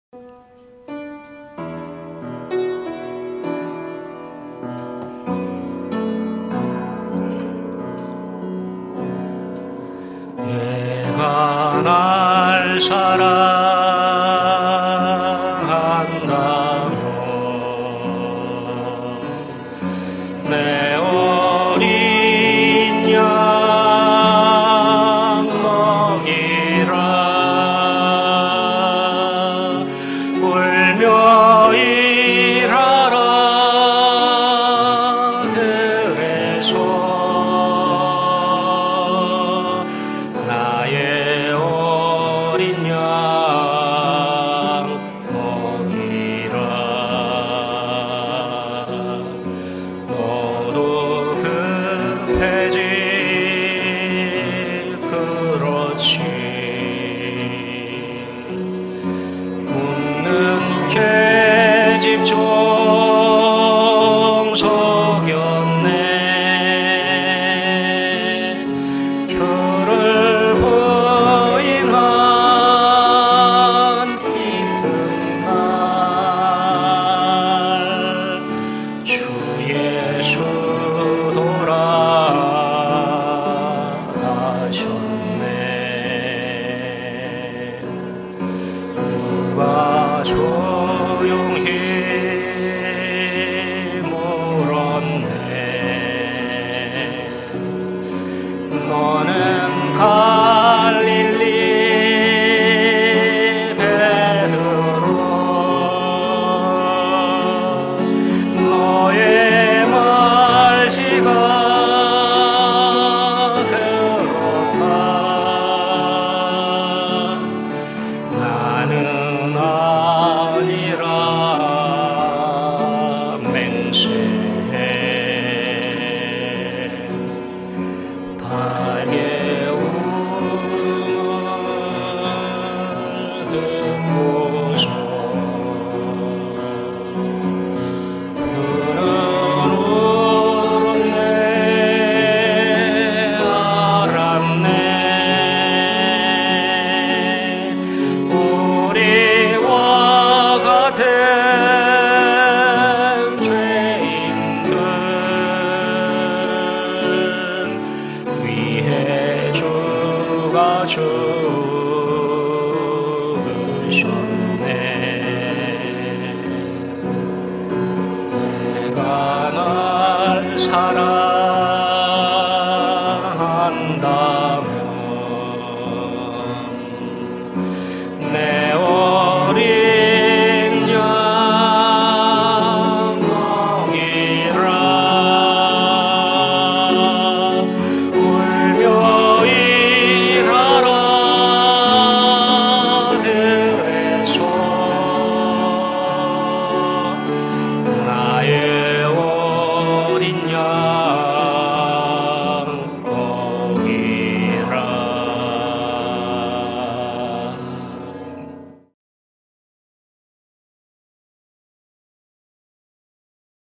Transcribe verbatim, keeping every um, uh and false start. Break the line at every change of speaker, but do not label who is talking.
내가 날 사랑한다면 내 어린 양 먹이라 울며 일하라 들에서 나의 어린 양 먹이라. 너도 급해지 그렇지 묻는 계집 정석였네. 주를 부인한 이튿날 주 예수 돌아가셨네. 누가 조용히 물었네. 너는 갈릴리 베드로 너의 말씨가 그렇다. 나는 아니라 맹세해. 달의 울음을 듣고서 그는 울었네. 알았네. 우리와 같은 죄인들 위해 주가 죽으셨네.